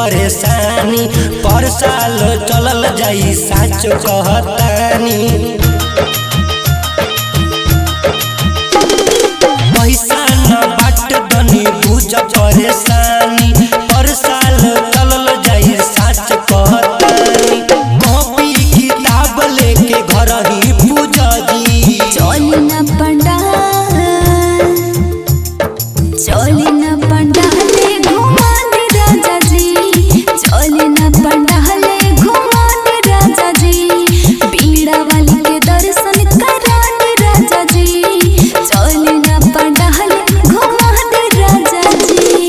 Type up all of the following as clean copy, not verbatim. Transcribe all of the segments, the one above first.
परेशानी पर साल चलल जाई साच कहतानी। पैसा न बाट दनी बुझ परेशानी पर साल चलल जाई साच कहतानी। कॉपी किताब लेके घर ही पूजा जी चली न पंडाल घुमा दे राजा जी, चली न पंडाल घुमा दे राजा जी, बीड़ा वाली के दर्शन करा दे राजा जी, चली न पंडाल घुमा दे राजा जी।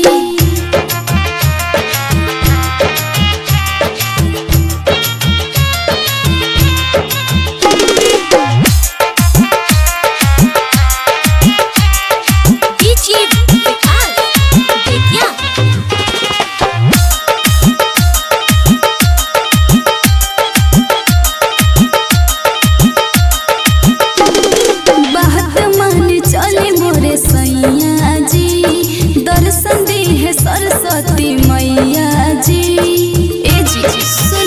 चले मोरे सैया जी दर्शन दी है सरस्वती मैया जी। ए जी